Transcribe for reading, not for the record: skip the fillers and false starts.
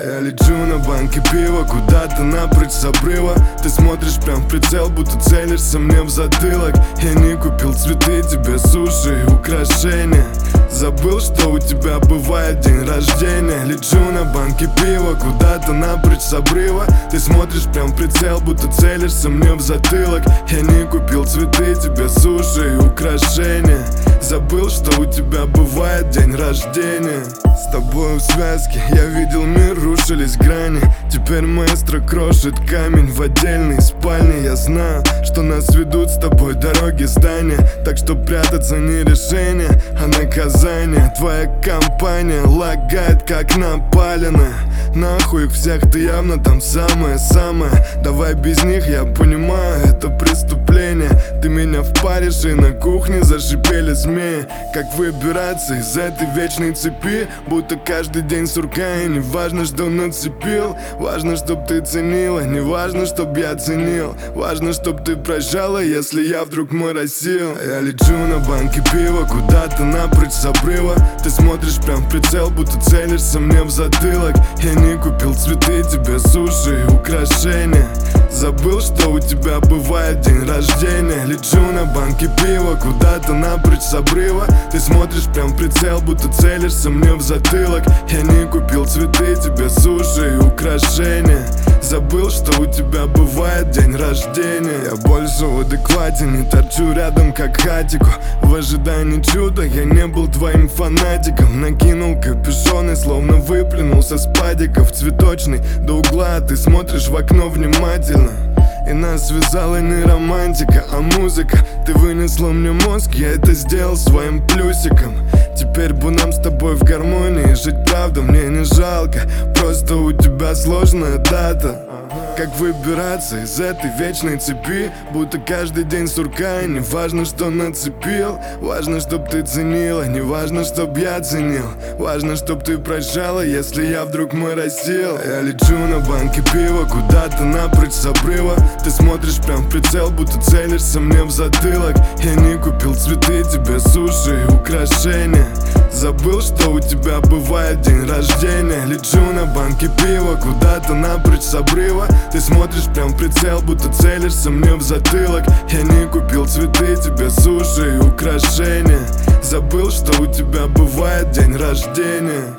Я лечу на банке пива, куда-то напрочь с обрыва. Ты смотришь прям в прицел, будто целишься мне в затылок. Я не купил цветы, тебе суши и украшения. Забыл, что у тебя бывает день рождения. Лечу на банке пива, куда-то напрочь с обрыва. Ты смотришь прям в прицел, будто целишься мне в затылок. Я не купил цветы, тебе суши и украшения. Забыл, что у тебя бывает день рождения. С тобой в связке я видел мир, рушились грани. Теперь маэстро крошит камень в отдельной спальне. Я знаю, что нас ведут с тобой дороги, здания. Так что прятаться не решение, а наказание. Твоя компания лагает, как напаленная. Нахуй их всех, ты явно там самое-самое. Давай без них, я понимаю, это преступление. Ты меня впаришь, и на кухне зашипели змеи. Как выбираться из этой вечной цепи? Будто каждый день сурка, и не важно, что нацепил. Важно, чтоб ты ценила, не важно, чтоб я ценил. Важно, чтоб ты прощала, если я вдруг моросил. Я лечу на банке пива, куда-то напрочь с обрыва. Ты смотришь прям в прицел, будто целишься мне в затылок. Я не купил цветы, тебе суши и украшения. Забыл, что у тебя бывает день рождения. Лечу на банке пива, куда-то напрочь с обрыва. Ты смотришь прям в прицел, будто целишься мне в затылок. Я не купил цветы, тебе суши и украшения. Забыл, что у тебя бывает день рождения. Я больше в адеквате, не торчу рядом как хатику. В ожидании чуда я не был твоим фанатиком. Накинул капюшон и словно выплюнулся с падиков. Цветочный до угла, ты смотришь в окно внимательно. И нас связала не романтика, а музыка. Ты вынесла мне мозг, я это сделал своим плюсиком. Теперь бы нам с тобой в гармонии жить, правда, мне не жалко. Просто у тебя сложная дата. Как выбираться из этой вечной цепи? Будто каждый день сурка, и не важно, что нацепил. Важно, чтоб ты ценила, не важно, чтоб я ценил. Важно, чтоб ты прощала, если я вдруг моросил. Я лечу на банке пива, куда-то напрочь с обрыва. Ты смотришь прям в прицел, будто целишься мне в затылок. Я не купил цветы, тебе суши и украшения. Забыл, что у тебя бывает день рождения. Лечу на банке пива, куда-то напрочь с обрыва. Ты смотришь прям в прицел, будто целишься мне в затылок. Я не купил цветы, тебе суши и украшения. Забыл, что у тебя бывает день рождения.